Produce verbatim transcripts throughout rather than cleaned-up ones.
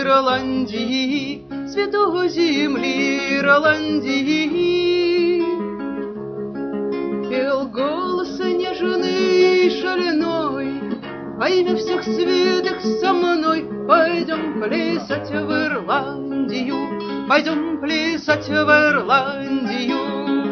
Ирландии, святой земли Ирландии. Пел голос нежный и шаленой, во имя всех святых со мной пойдем плясать в Ирландию, пойдем плясать в Ирландию.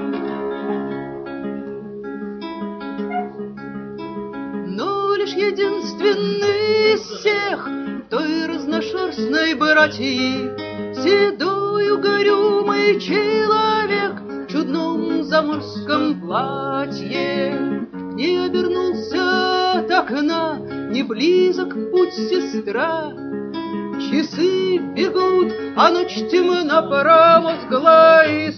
Но лишь единственный из всех той разношерстной братьи, седой угрюмый человек в чудном заморском платье, не обернулся от окна, не близок путь сестра. Часы бегут, а ночь темна, промозгла и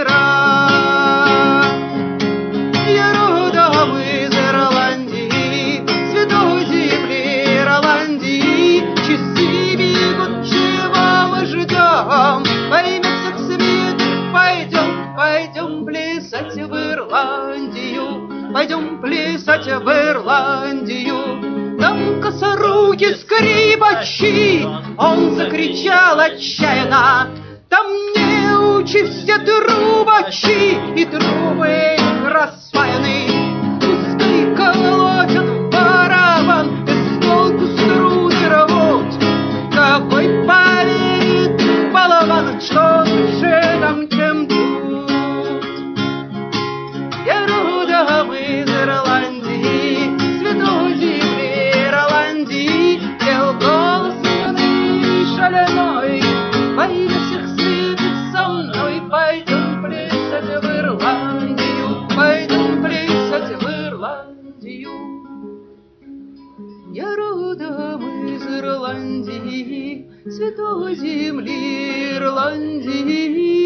сыра. Я родом из Ирландии, святой земли Ирландии. Часы бегут, чего мы ждем? Во имя всех святых пойдем, пойдем плясать в Ирландию, пойдем плясать в Ирландию. Там косоруки скрипачи, он закричал отчаянно. Там неучи все трубачи, и трубы их рассваяны. Пускай колотят барабан, из толку струны рвут. Какой поверит балабан, что лучше там, чем тут. Я родом из Ирландии, святой земли Ирландии. Пел голос юный шаленой, во имя всех святых со мной пойдем плясать в Ирландию, пойдем плясать в Ирландию. Я родом из Ирландии, святой земли Ирландии.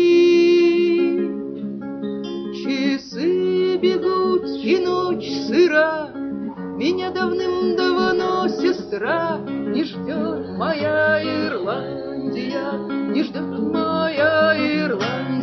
Часы бегут, и ночь сыра, меня давным-давно сестра не ждет моя Ирландия, не ждет моя Ирландия.